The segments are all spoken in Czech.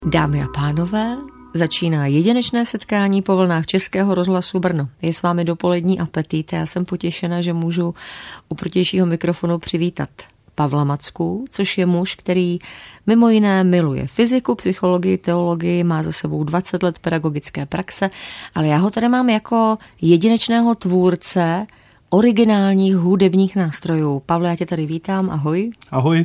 Dámy a pánové, začíná jedinečné setkání po vlnách Českého rozhlasu Brno. Je s vámi dopolední apetit a já jsem potěšena, že můžu u protějšího mikrofonu přivítat Pavla Macku, což je muž, který mimo jiné miluje fyziku, psychologii, teologii, má za sebou 20 let pedagogické praxe, ale já ho tady mám jako jedinečného tvůrce originálních hudebních nástrojů. Pavle, já tě tady vítám, ahoj. Ahoj.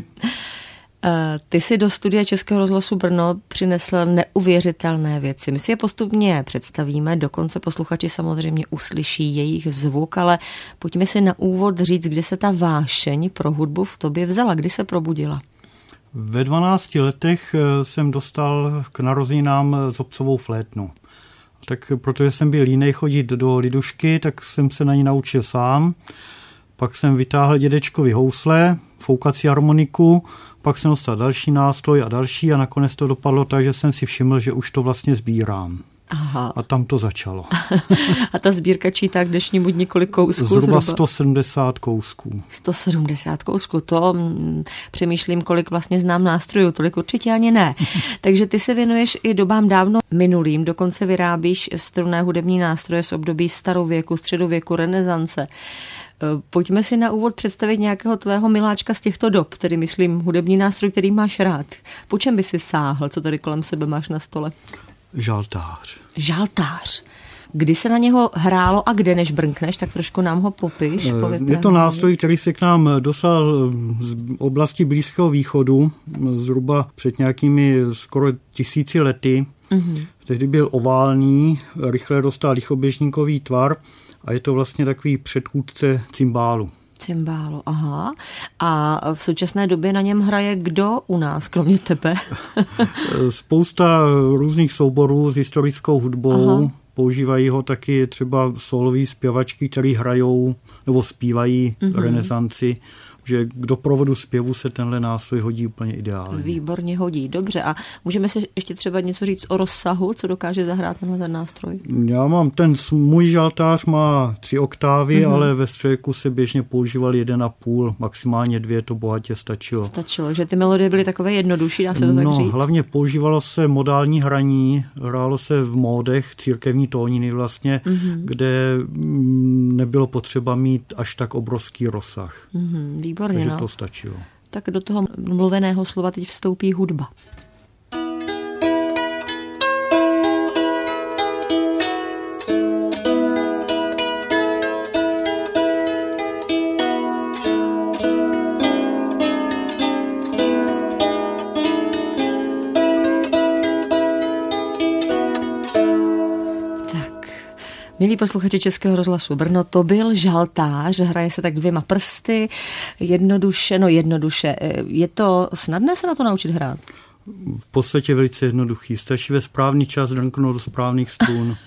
Ty si do studia Českého rozhlasu Brno přinesl neuvěřitelné věci. My si je postupně představíme, dokonce posluchači samozřejmě uslyší jejich zvuk, ale pojďme si na úvod říct, kdy se ta vášeň pro hudbu v tobě vzala, kdy se probudila. Ve 12 letech jsem dostal k narozeninám zobcovou flétnu. Tak protože jsem byl línej chodit do lidušky, tak jsem se na ní naučil sám. Pak jsem vytáhl dědečkovi housle, foukací harmoniku, pak jsem dostal další nástroj a další a nakonec to dopadlo tak, že jsem si všiml, že už to vlastně sbírám. Aha. A tam to začalo. A ta sbírka čítá k dnešnímu několik kousků? Zhruba 170 kousků. 170 kousků, to přemýšlím, kolik vlastně znám nástrojů, tolik určitě ani ne. Takže ty se věnuješ i dobám dávno minulým, dokonce vyrábíš strunné hudební nástroje z období starověku, středověku, renesance. Pojďme si na úvod představit nějakého tvého miláčka z těchto dob, tedy myslím hudební nástroj, který máš rád. Po čem by si sáhl, co tady kolem sebe máš na stole? Žaltář. Žaltář. Kdy se na něho hrálo a kde, než brnkneš, tak trošku nám ho popiš. Je to nástroj, který se k nám dostal z oblasti Blízkého východu, zhruba před nějakými skoro 1000 lety. Mm-hmm. Tehdy byl oválný, rychle dostal lichoběžníkový tvar a je to vlastně takový předchůdce cymbálu. Cymbálu, aha. A v současné době na něm hraje kdo u nás, kromě tebe? Spousta různých souborů s historickou hudbou. Aha. Používají ho taky třeba soloví zpěvačky, který hrajou nebo zpívají renesanci, že k doprovodu zpěvu se tenhle nástroj hodí úplně ideálně. Výborně hodí, dobře. A můžeme si ještě třeba něco říct o rozsahu, co dokáže zahrát tenhle ten nástroj? Já mám můj žaltář má 3 oktávy, ale ve středku se běžně používal 1,5, maximálně 2, to bohatě stačilo. Stačilo, že ty melodie byly takové jednodušší, dá se to tak říct? Hlavně používalo se modální hraní, hrálo se v módech, církevní tóniny vlastně, kde nebylo potřeba mít až tak obrovský rozsah. Výborně, takže to stačilo. Tak do toho mluveného slova teď vstoupí hudba. Milí posluchači Českého rozhlasu Brno, to byl žaltář, hraje se tak 2 prsty, jednoduše. Je to snadné se na to naučit hrát? V podstatě velice jednoduchý. Stačí ve správný čas drnknout do správných strun.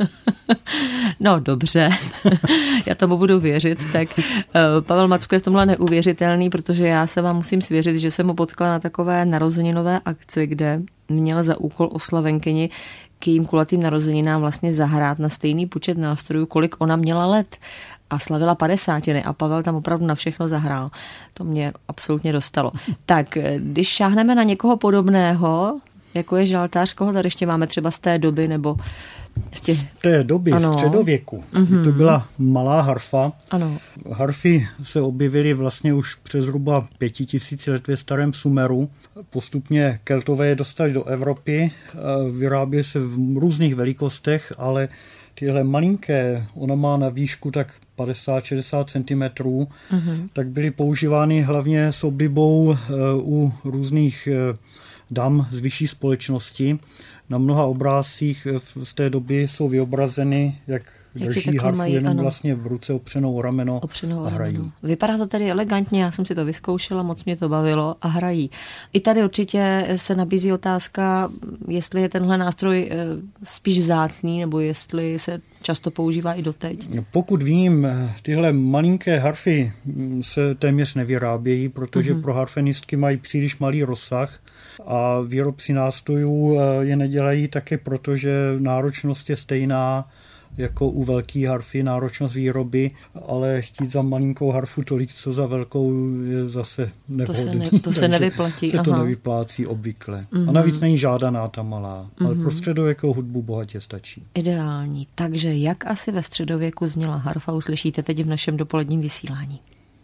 No dobře, já tomu budu věřit. Tak Pavel Macku je v tomhle neuvěřitelný, protože já se vám musím svěřit, že jsem ho potkala na takové narozeninové akci, kde měl za úkol oslavenkyni k jejím kulatým narozeninám vlastně zahrát na stejný počet nástrojů, kolik ona měla let. A slavila 50 a Pavel tam opravdu na všechno zahrál. To mě absolutně dostalo. Tak, když šáhneme na někoho podobného, jako je žaltář, koho tady ještě máme třeba z té doby, nebo z té doby, ano. Středověku. To byla malá harfa. Ano. Harfy se objevily vlastně už přes zhruba 5000 let ve starém Sumeru. Postupně Keltové je dostali do Evropy, vyráběly se v různých velikostech, ale tyhle malinké, ona má na výšku tak 50-60 cm, tak byly používány hlavně s oblibou u různých dam z vyšší společnosti. Na mnoha obrázcích z té doby jsou vyobrazeny, jak drží harfu jenom vlastně v ruce opřenou o rameno a hrají. Vypadá to tedy elegantně, já jsem si to vyzkoušela, moc mě to bavilo a hrají. I tady určitě se nabízí otázka, jestli je tenhle nástroj spíš vzácný, nebo jestli se často používá i doteď. Pokud vím, tyhle malinké harfy se téměř nevyrábějí, protože pro harfenistky mají příliš malý rozsah a výrobci nástrojů je nedělají také proto, že náročnost je stejná jako u velké harfy, náročnost výroby, ale chtít za malinkou harfu tolik, co za velkou, je zase nevhodný. To se nevyplatí. Se to nevyplácí obvykle. A navíc není žádaná ta malá, ale pro středověkou hudbu bohatě stačí. Ideální. Takže jak asi ve středověku zněla harfa, uslyšíte teď v našem dopoledním vysílání.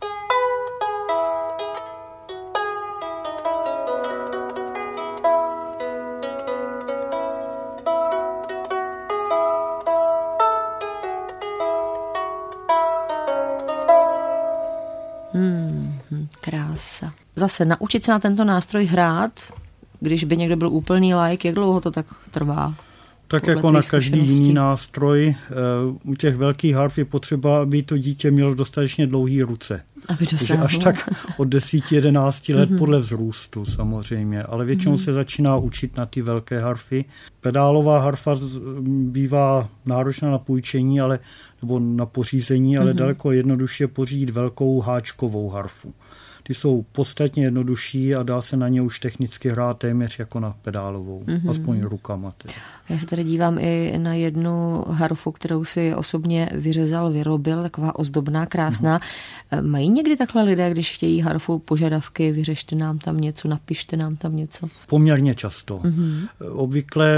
Krása. Zase naučit se na tento nástroj hrát, když by někdo byl úplný laik, jak dlouho to tak trvá? Tak jako na každý jiný nástroj, u těch velkých harf je potřeba, aby to dítě mělo dostatečně dlouhý ruce. Aby dosáhlo. Až tak od 10-11 let podle vzrůstu samozřejmě, ale většinou se začíná učit na ty velké harfy. Pedálová harfa bývá náročná na půjčení, nebo na pořízení, ale daleko jednodušší je pořídit velkou háčkovou harfu. Ty jsou podstatně jednodušší a dá se na ně už technicky hrát téměř jako na pedálovou, aspoň rukama. Teda. Já se tady dívám i na jednu harfu, kterou si osobně vyrobil, taková ozdobná, krásná. Mají někdy takhle lidé, když chtějí harfu, požadavky, vyřešte nám tam něco, napište nám tam něco? Poměrně často. Obvykle,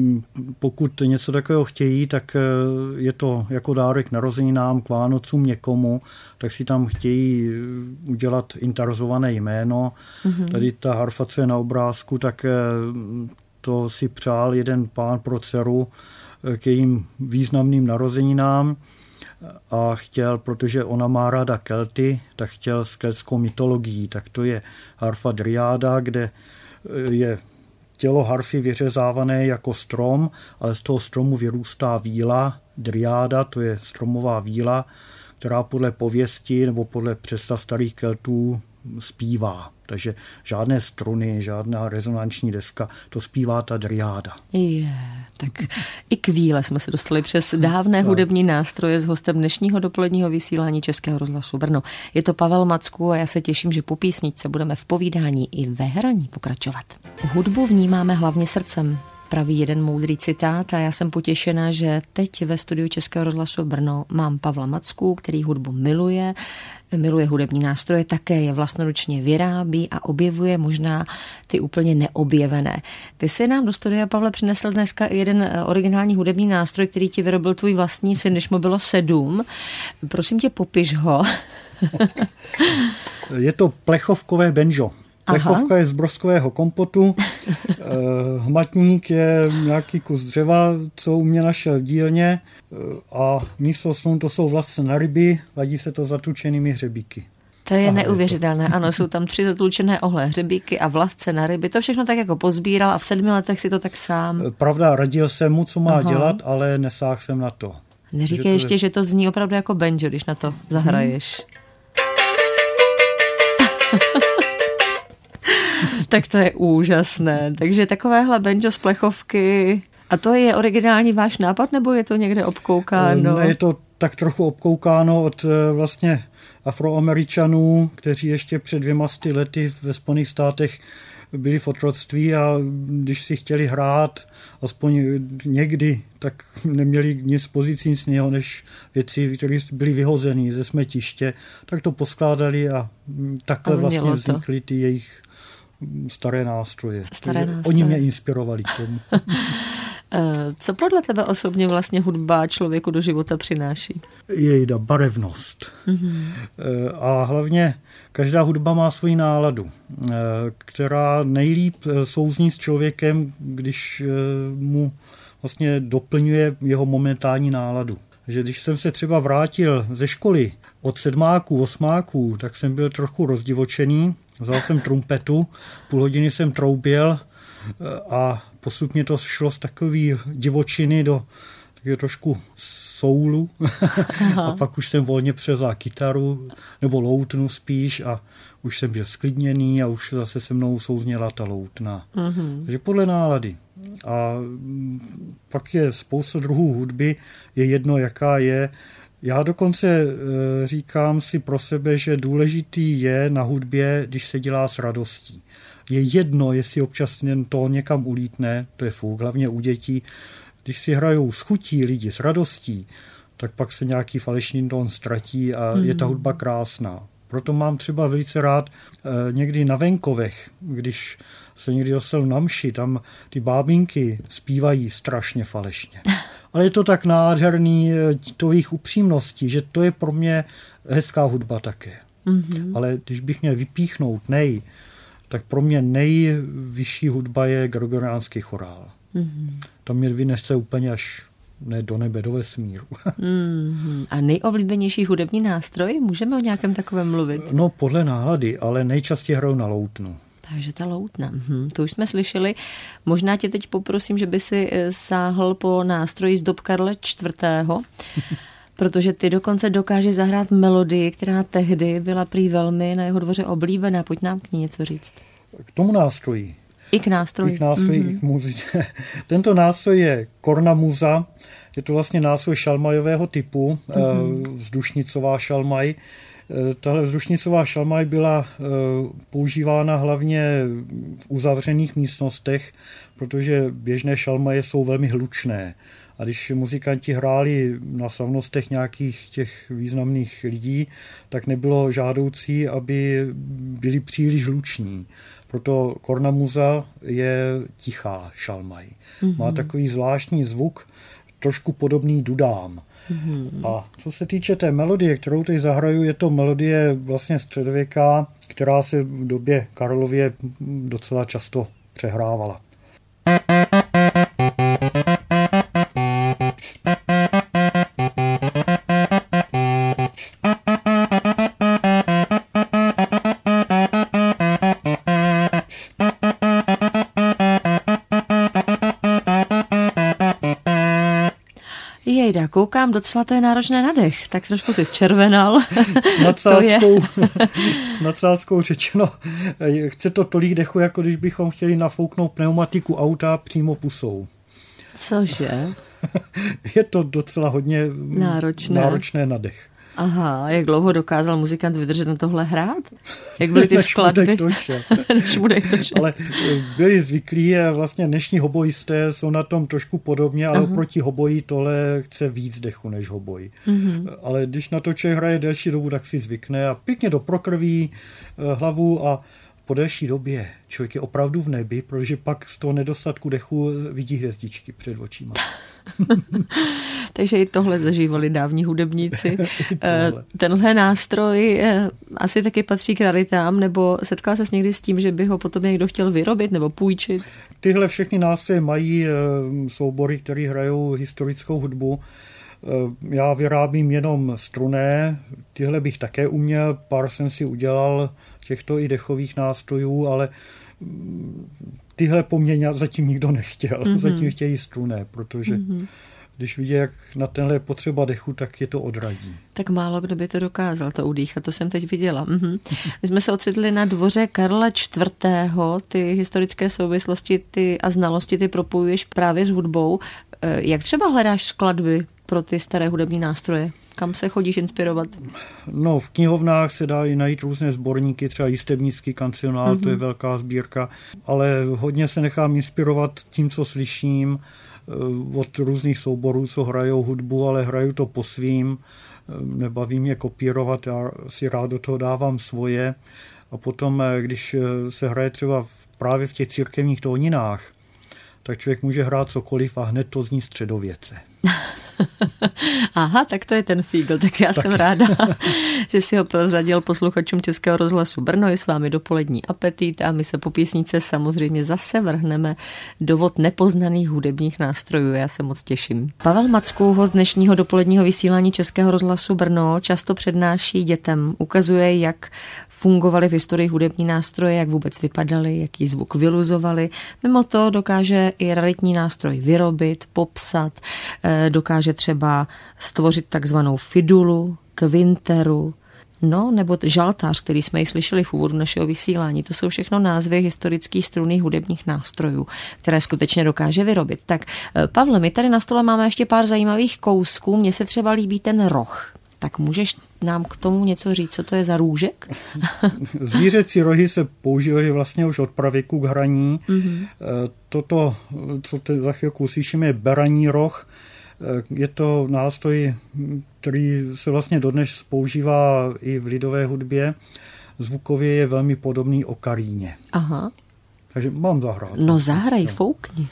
pokud něco takového chtějí, tak je to jako dárek narozeninám, k Vánocům někomu, tak si tam chtějí udělat interozované jméno. Tady ta harfa, co je na obrázku, tak to si přál jeden pán pro dceru k jejím významným narozeninám a chtěl, protože ona má ráda Kelty, tak chtěl s keltskou mytologií. Tak to je harfa Dryáda, kde je tělo harfy vyřezávané jako strom, ale z toho stromu vyrůstá víla. Dryáda, to je stromová víla, která podle pověsti nebo podle představ starých Keltů zpívá. Takže žádné struny, žádná rezonanční deska, to zpívá ta Dryáda. Tak i k víle jsme se dostali přes dávné hudební nástroje s hostem dnešního dopoledního vysílání Českého rozhlasu Brno. Je to Pavel Macků a já se těším, že po písničce budeme v povídání i ve hraní pokračovat. Hudbu vnímáme hlavně srdcem. Praví jeden moudrý citát a já jsem potěšená, že teď ve studiu Českého rozhlasu Brno mám Pavla Macků, který hudbu miluje hudební nástroje, také je vlastnoručně vyrábí a objevuje možná ty úplně neobjevené. Ty jsi nám do studia, Pavle, přinesl dneska jeden originální hudební nástroj, který ti vyrobil tvůj vlastní syn, když mu bylo 7. Prosím tě, popiš ho. Je to plechovkové banjo. Plechovka je z broskového kompotu, hmatník je nějaký kus dřeva, co u mě našel v dílně a místo slun to jsou vlasce na ryby, ladí se to zatučenými hřebíky. To je neuvěřitelné, ano, jsou tam 3 zatlučené ohlé hřebíky a vlasce na ryby, to všechno tak jako pozbíral a v 7 letech si to tak sám. Pravda, radil jsem mu, co má dělat, ale nesáhl jsem na to. Neříkej ještě, že to zní opravdu jako banjo, když na to zahraješ. Tak to je úžasné. Takže takovéhle banjo z plechovky. A to je originální váš nápad, nebo je to někde obkoukáno? Je to tak trochu obkoukáno od vlastně Afroameričanů, kteří ještě před 200 lety ve Spojených státech byli v otroctví a když si chtěli hrát, aspoň někdy, tak neměli nic pozicí, nic jiného než věci, které byly vyhozené ze smetiště, tak to poskládali a takhle vlastně vznikly ty jejich staré nástroje. Oni mě inspirovali k tomu. Co podle tebe osobně vlastně hudba člověku do života přináší? Jejda barevnost. A hlavně každá hudba má svoji náladu, která nejlíp souzní s člověkem, když mu vlastně doplňuje jeho momentální náladu. Že když jsem se třeba vrátil ze školy od 7., 8., tak jsem byl trochu rozdivočený. Vzal jsem trumpetu, půl hodiny jsem trouběl a postupně to šlo z takové divočiny do takového trošku soulu. A pak už jsem volně převzal kytaru, nebo loutnu spíš a už jsem byl sklidněný a už zase se mnou souzněla ta loutna. Takže podle nálady. A pak je spousta druhů hudby, je jedno, jaká je. Já dokonce říkám si pro sebe, že důležitý je na hudbě, když se dělá s radostí. Je jedno, jestli občas jen to někam ulítne, to je fuk, hlavně u dětí, Když si hrajou s chutí lidi, s radostí, tak pak se nějaký falešný tón ztratí a je ta hudba krásná. Proto mám třeba velice rád někdy na venkovech, když se někdy dostal na mši, tam ty bábinky zpívají strašně falešně. Ale je to tak nádherný to jejich upřímností, že to je pro mě hezká hudba také. Ale když bych měl vypíchnout tak pro mě nejvyšší hudba je gregoriánský chorál. To mě vynese úplně až ne do nebe, do vesmíru. A nejoblíbenější hudební nástroj? Můžeme o nějakém takovém mluvit? No podle nálady, ale nejčastěji hraju na loutnu. Takže ta loutna, to už jsme slyšeli. Možná tě teď poprosím, že by si sáhl po nástroji z dob Karla IV., protože ty dokonce dokážeš zahrát melodii, která tehdy byla prý velmi na jeho dvoře oblíbená. Pojď nám k ní něco říct. K tomu nástroji. I k nástroji. I k muzice. Tento nástroj je kornamuza. Je to vlastně nástroj šalmajového typu, vzdušnicová šalmaj. Tahle vzdušnicová šalmaj byla používána hlavně v uzavřených místnostech, protože běžné šalmaje jsou velmi hlučné. A když muzikanti hráli na slavnostech nějakých těch významných lidí, tak nebylo žádoucí, aby byli příliš hluční. Proto kornamuza je tichá šalmaj. Má takový zvláštní zvuk, trošku podobný dudám. A co se týče té melodie, kterou teď zahraju, je to melodie vlastně středověká, která se v době Karlově docela často přehrávala. Jejda, koukám, docela to je náročné na dech, tak trošku si zčervenal. S nadsázkou řečeno, chce to tolik dechu, jako když bychom chtěli nafouknout pneumatiku auta přímo pusou. Cože? Je to docela hodně náročné na dech. Aha, jak dlouho dokázal muzikant vydržet na tohle hrát? Jak byly ty skladby? Než mu dech došel. Ale byli zvyklí a vlastně dnešní hobojisté jsou na tom trošku podobně, ale proti hoboji tohle chce víc dechu než hoboj. Ale když na to člověk hraje delší dobu, tak si zvykne a pěkně doprokrví hlavu a po delší době člověk je opravdu v nebi, protože pak z toho nedostatku dechu vidí hvězdičky před očima. Takže i tohle zažívali dávní hudebníci. Tenhle nástroj asi taky patří k raritám, nebo setkal ses někdy s tím, že by ho potom někdo chtěl vyrobit nebo půjčit? Tyhle všechny nástroje mají soubory, které hrajou historickou hudbu. Já vyrábím jenom strunné, tyhle bych také uměl, pár jsem si udělal těchto i dechových nástrojů, ale tyhle po mně zatím nikdo nechtěl. Zatím chtějí strunné, protože když vidí, jak na tenhle je potřeba dechu, tak je to odradí. Tak málo kdo by to dokázal, to udýchat, to jsem teď viděla. My jsme se ocitli na dvoře Karla IV. Ty historické souvislosti a znalosti ty propojuješ právě s hudbou. Jak třeba hledáš skladby pro ty staré hudební nástroje? Kam se chodíš inspirovat? No, v knihovnách se dá i najít různé sborníky, třeba Jistebnický kancionál, to je velká sbírka, ale hodně se nechám inspirovat tím, co slyším, od různých souborů, co hrajou hudbu, ale hraju to po svým, nebaví mě kopírovat, já si rád do toho dávám svoje a potom, když se hraje třeba právě v těch církevních tóninách, tak člověk může hrát cokoliv a hned to zní středověce. Aha, tak to je ten fígl, tak já jsem ráda, že si ho prozradil posluchačům Českého rozhlasu Brno. Je s vámi dopolední apetit a my se po písnice samozřejmě zase vrhneme do vod nepoznaných hudebních nástrojů. Já se moc těším. Pavel Macků, host dnešního dopoledního vysílání Českého rozhlasu Brno, často přednáší dětem. Ukazuje, jak fungovaly v historii hudební nástroje, jak vůbec vypadaly, jaký zvuk vyluzovali. Mimo to dokáže i raritní nástroj vyrobit, popsat, dokáže třeba stvořit takzvanou fidulu, kvinteru, no nebo žaltář, který jsme ji slyšeli v úvodu našeho vysílání. To jsou všechno názvy historických strunných hudebních nástrojů, které skutečně dokáže vyrobit. Tak Pavle, my tady na stole máme ještě pár zajímavých kousků. Mně se třeba líbí ten roh. Tak můžeš nám k tomu něco říct, co to je za růžek? Zvířecí rohy se používaly vlastně už od pravěku k hraní. Toto, co za chvilku uslyšíme, je beraní roh. Je to nástroj, který se vlastně dodnes používá i v lidové hudbě. Zvukově je velmi podobný okaríně. Aha. Takže mám zahrát. No zahraj, foukni.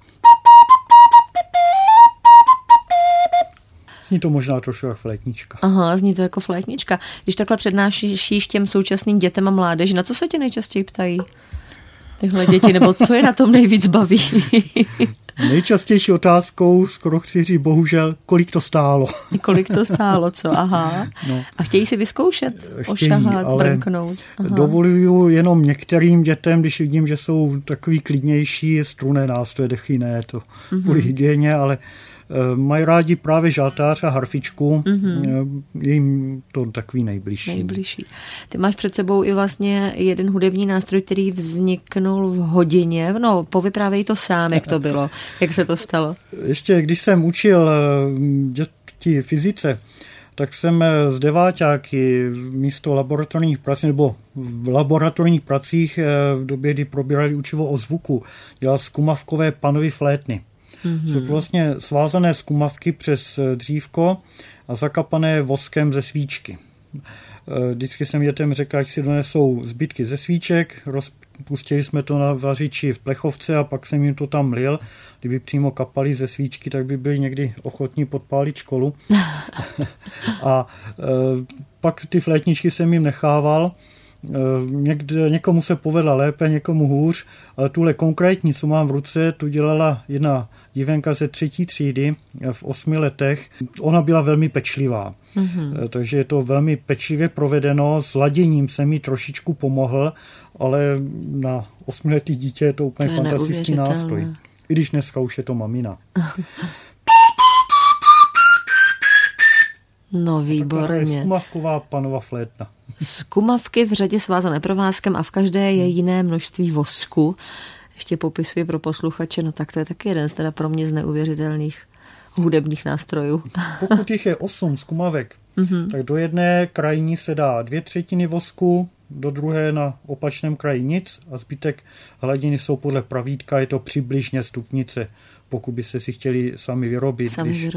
Zní to možná trošku jako flétnička. Aha, zní to jako flétnička. Když takhle přednášíš těm současným dětem a mládeži, na co se tě nejčastěji ptají tyhle děti, nebo co je na tom nejvíc baví? Nejčastější otázkou, skoro chci říct bohužel, kolik to stálo. Kolik to stálo, co? Aha. No. A chtějí si vyzkoušet, ošahat, brnknout. Dovoluju jenom některým dětem, když vidím, že jsou takový klidnější, strunné nástroje, dechy ne, to kvůli hygieně, ale mají rádi právě žaltář a harfičku, je jim to takový nejbližší. Ty máš před sebou i vlastně jeden hudební nástroj, který vzniknul v hodině. No, povyprávěj to sám, jak to bylo, jak se to stalo. Ještě když jsem učil děti fyzice, tak jsem z deváťáky místo laboratorních prací, nebo v laboratorních pracích v době, kdy probírali učivo o zvuku, dělal zkumavkové panovy flétny. Jsou to vlastně svázané zkumavky přes dřívko a zakapané voskem ze svíčky. Vždycky jsem dětem řekl, ať si donesou zbytky ze svíček, rozpustili jsme to na vařiči v plechovce a pak jsem jim to tam lil. Kdyby přímo kapali ze svíčky, tak by byli někdy ochotní podpálit školu. A pak ty flétničky jsem jim nechával. Někomu se povedla lépe, někomu hůř, ale tuhle konkrétní, co mám v ruce, tu dělala jedna dívenka ze 3. třídy v 8 letech. Ona byla velmi pečlivá, takže je to velmi pečlivě provedeno, s laděním jsem jí trošičku pomohl, ale na 8letý dítě je to úplně fantastický nástroj. I když dneska už je to mamina. No výborně. Zkumavková panova flétna. Zkumavky v řadě svázané provázkem a v každé je jiné množství vosku. Ještě popisuji pro posluchače, no tak to je taky jeden z teda pro mě z neuvěřitelných hudebních nástrojů. Pokud jich je 8 zkumavek, tak do jedné krajní se dá 2/3 vosku, do druhé na opačném kraji nic a zbytek hladiny jsou podle pravítka, je to přibližně stupnice, pokud byste si chtěli sami vyrobit.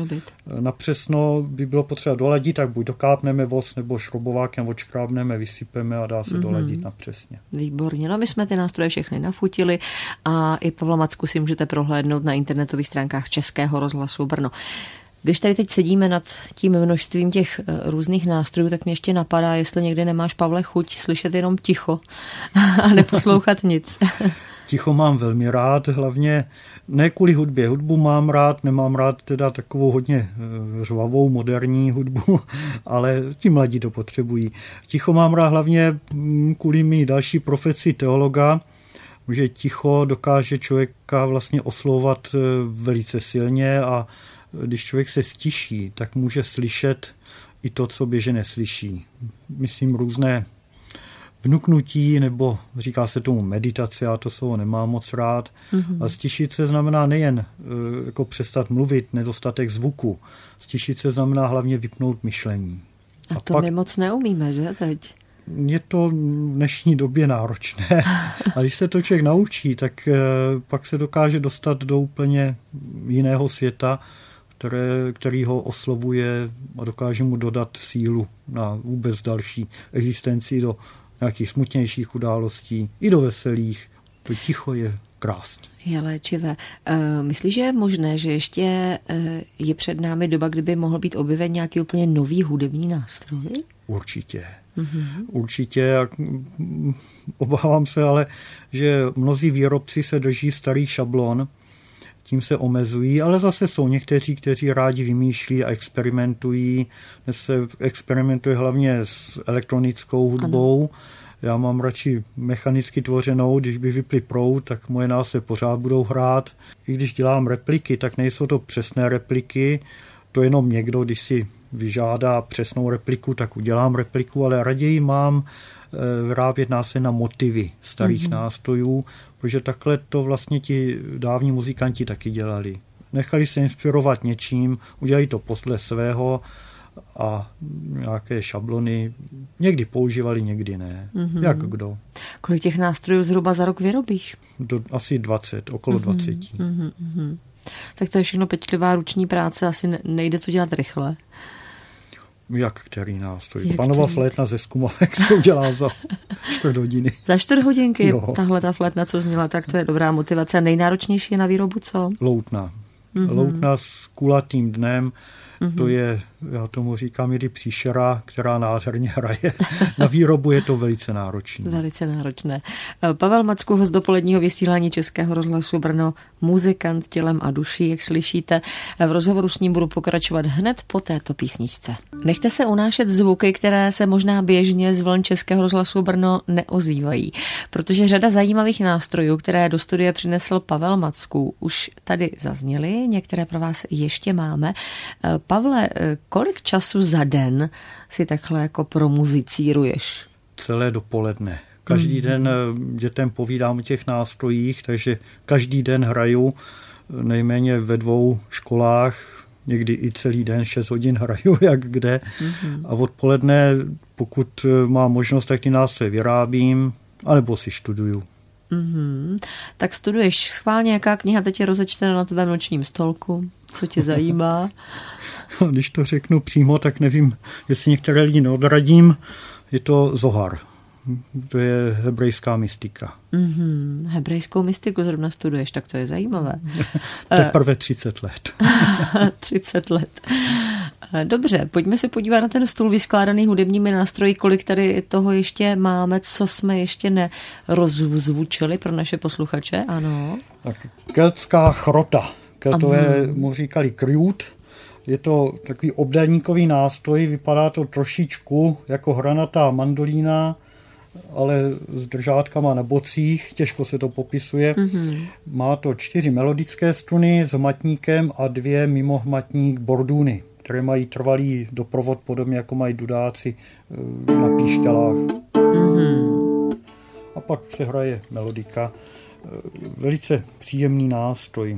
Napřesno by bylo potřeba doladit, tak buď dokápneme vosk nebo šrobovákem odškrábneme, vysypeme a dá se doladit napřesně. Výborně, no my jsme ty nástroje všechny nafutili a i Pavla Macku si můžete prohlédnout na internetových stránkách Českého rozhlasu Brno. Když tady teď sedíme nad tím množstvím těch různých nástrojů, tak mě ještě napadá, jestli někdy nemáš, Pavle, chuť slyšet jenom ticho a neposlouchat nic. Ticho mám velmi rád, hlavně ne kvůli hudbě. Hudbu mám rád, nemám rád teda takovou hodně řvavou, moderní hudbu, ale ti mladí to potřebují. Ticho mám rád hlavně kvůli mý další profesi teologa, že ticho dokáže člověka vlastně oslovovat velice silně a když člověk se stiší, tak může slyšet i to, co běžně neslyší. Myslím různé vnuknutí, nebo říká se tomu meditace, já to slovo nemám moc rád. A stišit se znamená nejen jako přestat mluvit, nedostatek zvuku. Stišit se znamená hlavně vypnout myšlení. A to my moc neumíme, že teď? Je to v dnešní době náročné. A když se to člověk naučí, tak pak se dokáže dostat do úplně jiného světa, který ho oslovuje a dokáže mu dodat sílu na vůbec další existenci do nějakých smutnějších událostí, i do veselých. To ticho je krásné. Je léčivé. Myslíš, že je možné, že ještě je před námi doba, kdyby mohl být objeven nějaký úplně nový hudební nástroj? Určitě. Určitě. Obávám se ale, že mnozí výrobci se drží starých šablon, tím se omezují, ale zase jsou někteří, kteří rádi vymýšlí a experimentují. Dnes se experimentuje hlavně s elektronickou hudbou. Ano. Já mám radši mechanicky tvořenou, když by vyply proud, tak moje nástroje pořád budou hrát. I když dělám repliky, tak nejsou to přesné repliky. To jenom někdo, když si vyžádá přesnou repliku, tak udělám repliku, ale raději mám vyrábět nástroje na motivy starých nástrojů, protože takhle to vlastně ti dávní muzikanti taky dělali. Nechali se inspirovat něčím, udělali to podle svého a nějaké šablony. Někdy používali, někdy ne. Jak kdo. Kolik těch nástrojů zhruba za rok vyrobíš? Asi 20, okolo 20. Tak to je všechno pečlivá ruční práce, asi nejde to dělat rychle. Jak který nástroj? Panova flétna ze skumavek se udělá za 4 hodiny. Za 4 hodinky? Tahle ta flétna, co zněla, tak to je dobrá motivace. A nejnáročnější je na výrobu co? Loutna. Loutna s kulatým dnem, to je, já tomu říkám, i příšera, která nádherně hraje. Na výrobu je to velice náročné. Velice náročné. Pavel Macku, host dopoledního vysílání Českého rozhlasu Brno, muzikant tělem a duší, jak slyšíte. V rozhovoru s ním budu pokračovat hned po této písničce. Nechte se unášet zvuky, které se možná běžně z vln Českého rozhlasu Brno neozývají, protože řada zajímavých nástrojů, které do studia přinesl Pavel Macku, už tady zazněly, některé pro vás ještě máme. Pavle, kolik času za den si takhle jako promuzicíruješ? Celé dopoledne. Každý den dětem povídám o těch nástrojích, takže každý den hraju nejméně ve 2 školách, někdy i celý den, 6 hodin hraju, jak kde. A odpoledne, pokud mám možnost, tak ty nástroje vyrábím, anebo si študuju. Tak studuješ schválně, jaká kniha teď je rozečtena na tvém nočním stolku? Co tě zajímá? Když to řeknu přímo, tak nevím, jestli některé lidi neodradím. Je to Zohar. To je hebrejská mystika. Hebrejskou mystiku zrovna studuješ, tak to je zajímavé. Teprve 30 let. 30 let. Dobře, pojďme se podívat na ten stůl vyskládaný hudebními nástroji, kolik tady toho ještě máme, co jsme ještě nerozzvučili pro naše posluchače, ano. Tak keltská chrota. Keltové mu říkali krjút. Je to takový obdélníkový nástroj, vypadá to trošičku jako hranatá mandolína, ale s držátkama na bocích, těžko se to popisuje. Má to 4 melodické struny s hmatníkem a 2 mimo hmatník borduny, které mají trvalý doprovod, podobně jako mají dudáci na píšťalách. A pak se hraje melodika. Velice příjemný nástroj.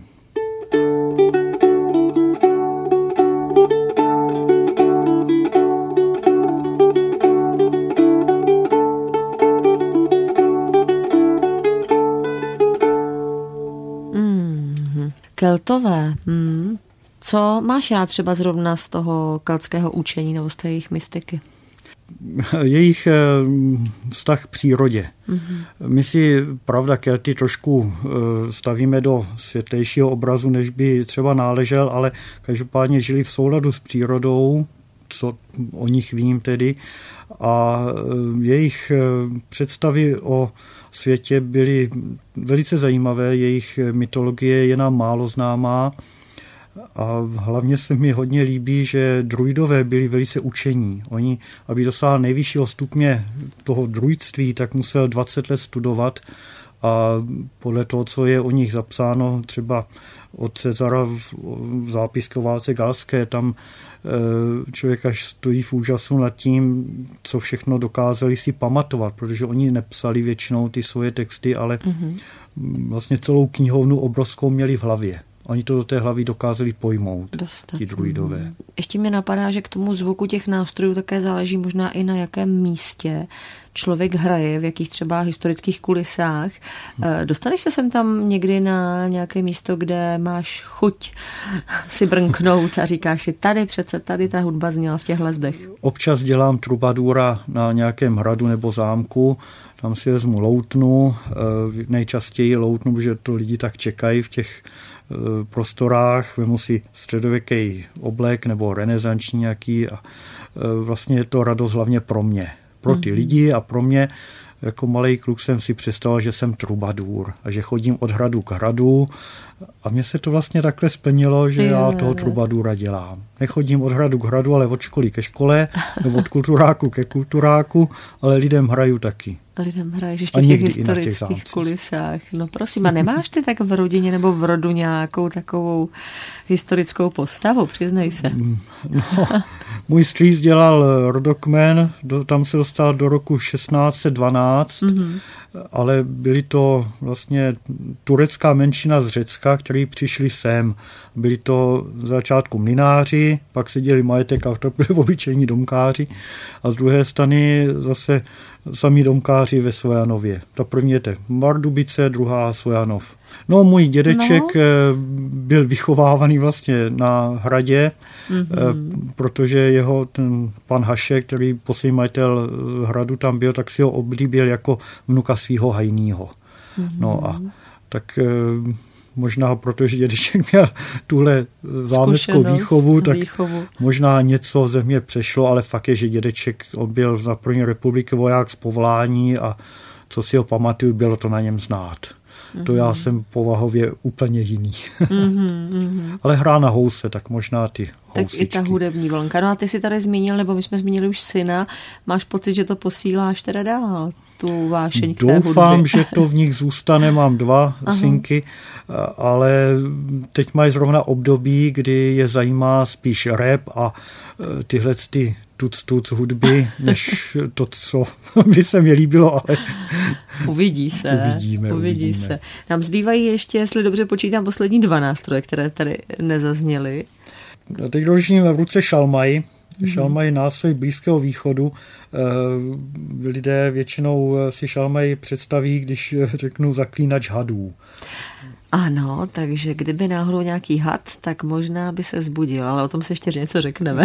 Keltové. Co máš rád třeba zrovna z toho keltského učení nebo z té jejich mystiky? Jejich vztah k přírodě. My si, pravda, Kelty trošku stavíme do světlejšího obrazu, než by třeba náležel, ale každopádně žili v souladu s přírodou, co o nich vím tedy, a jejich představy o světě byly velice zajímavé, jejich mytologie je nám málo známá a hlavně se mi hodně líbí, že druidové byli velice učení. Oni, aby dosáhli nejvyššího stupně toho druidství, tak musel 20 let studovat a podle toho, co je o nich zapsáno, třeba od Cezara v zápisky o válce galské, tam člověk až stojí v úžasu nad tím, co všechno dokázali si pamatovat, protože oni nepsali většinou ty svoje texty, ale vlastně celou knihovnu obrovskou měli v hlavě. Oni to do té hlavy dokázali pojmout, ti druidové. Ještě mi napadá, že k tomu zvuku těch nástrojů také záleží možná i na jakém místě člověk hraje, v jakých třeba historických kulisách. Dostaneš se sem tam někdy na nějaké místo, kde máš chuť si brnknout a říkáš si, tady ta hudba zněla v těchhle zdech? Občas dělám trubadůra na nějakém hradu nebo zámku, tam si vezmu loutnu, nejčastěji loutnu, protože to lidi tak čekají v těch prostorách, vemu si středověký oblek nebo renesanční nějaký a vlastně je to radost hlavně pro mě. Pro ty lidi a pro mě, jako malej kluk jsem si představil, že jsem trubadůr a že chodím od hradu k hradu a mně se to vlastně takhle splnilo, že já toho trubadůra dělám. Nechodím od hradu k hradu, ale od školy ke škole, nebo od kulturáku ke kulturáku, ale lidem hraju taky. Lidem hraješ ještě v těch historických kulisách. No prosím, a nemáš ty tak v rodině nebo v rodu nějakou takovou historickou postavu, přiznej se. No, Můj strýc dělal rodokmen, tam se dostal do roku 1612, ale byly to vlastně turecká menšina z Řecka, kteří přišli sem. Byli to z začátku mlynáři, pak se dělili majetek a to byli obyčejní domkáři a z druhé strany zase sami domkáři ve Svojanově. Ta první je Vardubice, druhá Svojanov. No, můj dědeček byl vychovávaný vlastně na hradě, protože jeho ten pan Hašek, který poslední majitel hradu tam byl, tak si ho oblíbil jako vnuka svého hajnýho. No a tak možná protože dědeček měl tuhle zámeckou výchovu, tak možná něco ze mě přešlo, ale fakt je, že dědeček byl za první republiky voják z povolání a co si ho pamatuju, bylo to na něm znát. To já jsem povahově úplně jiný. Ale hrá na house, tak možná ty housičky. Tak i ta hudební vlnka. No a ty si tady zmínil, nebo my jsme zmínili už syna. Máš pocit, že to posíláš teda dál, tu vášeň k té hudbě? Doufám, že to v nich zůstane. Mám 2 synky, ale teď mají zrovna období, kdy je zajímá spíš rap a tyhle ty tuc hudby, než to, co by se mi líbilo, ale Uvidíme. Se. Nám zbývají ještě, jestli dobře počítám, poslední 2 nástroje, které tady nezazněly. Teď držím v ruce šalmaj. Šalmaj je nástroj Blízkého východu. Lidé většinou si šalmaj představí, když řeknu zaklínač hadů. Ano, takže kdyby náhodou nějaký had, tak možná by se zbudil, ale o tom si ještě něco řekneme.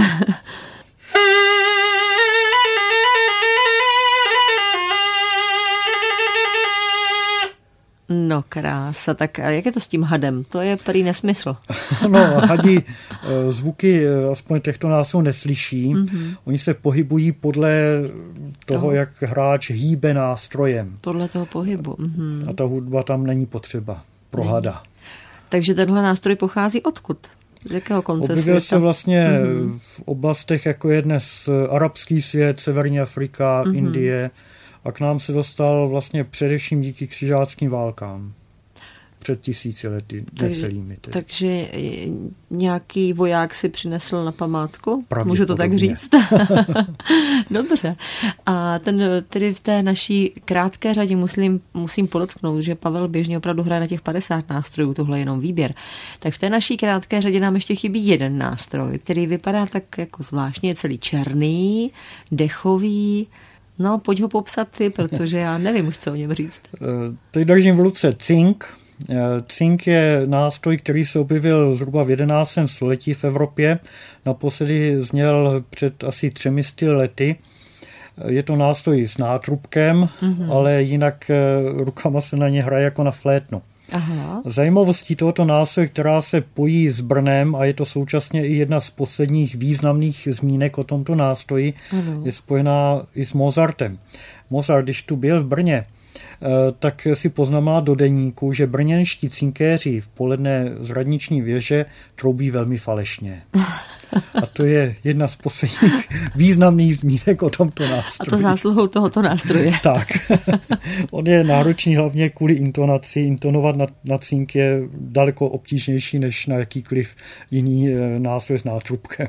No krása, tak jak je to s tím hadem? To je prý nesmysl. No, hadi zvuky aspoň těchto nástrojů neslyší. Oni se pohybují podle toho, jak hráč hýbe nástrojem. Podle toho pohybu. A ta hudba tam není potřeba pro hada. Takže tenhle nástroj pochází odkud? Z jakého konce světa? Objevil se vlastně v oblastech, jako je dnes arabský svět, Severní Afrika, Indie, a k nám se dostal vlastně především díky křižáckým válkám. Před 1000 lety, necelými. Takže nějaký voják si přinesl na památku? Můžu to tak říct? Dobře. A tedy v té naší krátké řadě musím podotknout, že Pavel běžně opravdu hraje na těch 50 nástrojů, tohle je jenom výběr. Tak v té naší krátké řadě nám ještě chybí jeden nástroj, který vypadá tak jako zvláštně, je celý černý, dechový. No, pojď ho popsat ty, protože já nevím už, co o něm říct. Teď držím v ruce cink. Cink je nástroj, který se objevil zhruba v 11. století v Evropě. Naposledy zněl před asi 300 lety. Je to nástroj s nátrubkem, ale jinak rukama se na ně hraje jako na flétnu. Aha. Zajímavostí tohoto nástroje, která se pojí s Brnem a je to současně i jedna z posledních významných zmínek o tomto nástroji, je spojená i s Mozartem. Mozart, když tu byl v Brně, tak si poznamenal do deníku, že brněnští cinkéři v poledne z radniční věže troubí velmi falešně. A to je jedna z posledních významných zmínek o tomto nástroji. A to zásluhou tohoto nástroje. Tak. On je náročný hlavně kvůli intonaci. Intonovat na cink je daleko obtížnější než na jakýkoliv jiný nástroj s nátrubkem.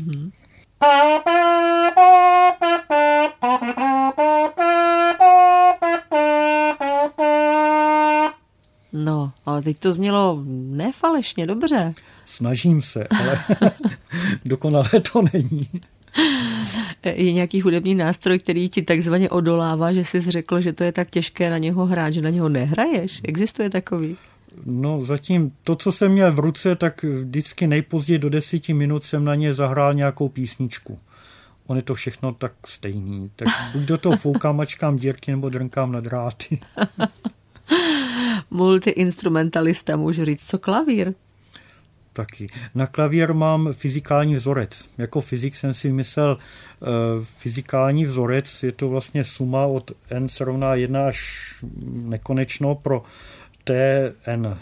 No, ale teď to znělo nefalešně, dobře. Snažím se, ale dokonale to není. Je nějaký hudební nástroj, který ti takzvaně odolává, že jsi řekl, že to je tak těžké na něho hrát, že na něho nehraješ? Existuje takový? No zatím to, co jsem měl v ruce, tak vždycky nejpozději do 10 minut jsem na ně zahrál nějakou písničku. On je to všechno tak stejný. Tak buď do toho foukám, mačkám dírky nebo drnkám na dráty. Multiinstrumentalista, můžu říct, co klavír? Taky. Na klavír mám fyzikální vzorec. Jako fyzik jsem si myslel, fyzikální vzorec je to vlastně suma od n se rovná 1 až nekonečno pro t, n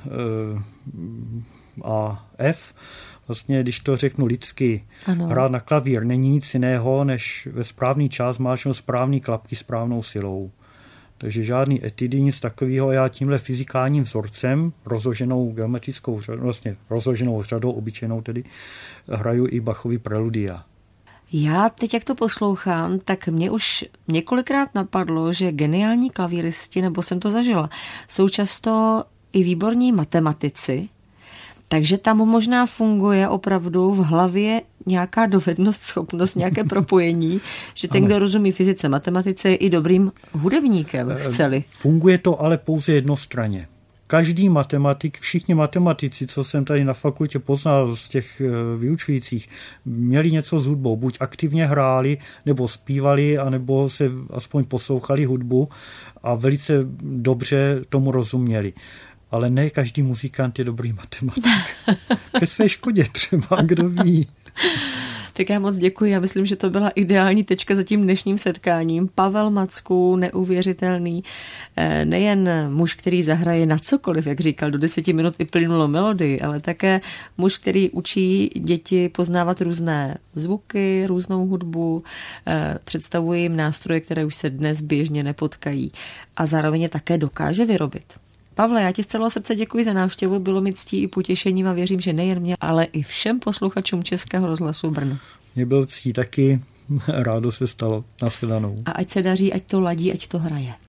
a f. Vlastně, když to řeknu lidsky, hrát na klavír není nic jiného, než ve správný čas máčnout správný klapky správnou silou. Takže žádný etidy, nic takového. Já tímhle fyzikálním vzorcem, rozloženou geometrickou řadou, vlastně rozloženou řadou, obyčejnou tedy, hraju i Bachovy preludia. Já teď, jak to poslouchám, tak mě už několikrát napadlo, že geniální klavíristi, nebo jsem to zažila, jsou často i výborní matematici, takže tam možná funguje opravdu v hlavě nějaká dovednost, schopnost, nějaké propojení, že ten, kdo rozumí fyzice, matematice, je i dobrým hudebníkem, chceli. Funguje to ale pouze jednostranně. Každý matematik, všichni matematici, co jsem tady na fakultě poznal z těch vyučujících, měli něco s hudbou. Buď aktivně hráli, nebo zpívali, anebo se aspoň poslouchali hudbu a velice dobře tomu rozuměli. Ale ne každý muzikant je dobrý matematik. Ke své škodě třeba, kdo ví. Tak já moc děkuji. Já myslím, že to byla ideální tečka za tím dnešním setkáním. Pavel Macků, neuvěřitelný, nejen muž, který zahraje na cokoliv, jak říkal, do 10 minut vyplynulo melodii, ale také muž, který učí děti poznávat různé zvuky, různou hudbu, představuje jim nástroje, které už se dnes běžně nepotkají a zároveň je také dokáže vyrobit. Pavle, já ti z celého srdce děkuji za návštěvu, bylo mi ctí i potěšením a věřím, že nejen mě, ale i všem posluchačům Českého rozhlasu Brno. Mě byl ctí taky, rádo se stalo. Nashledanou. A ať se daří, ať to ladí, ať to hraje.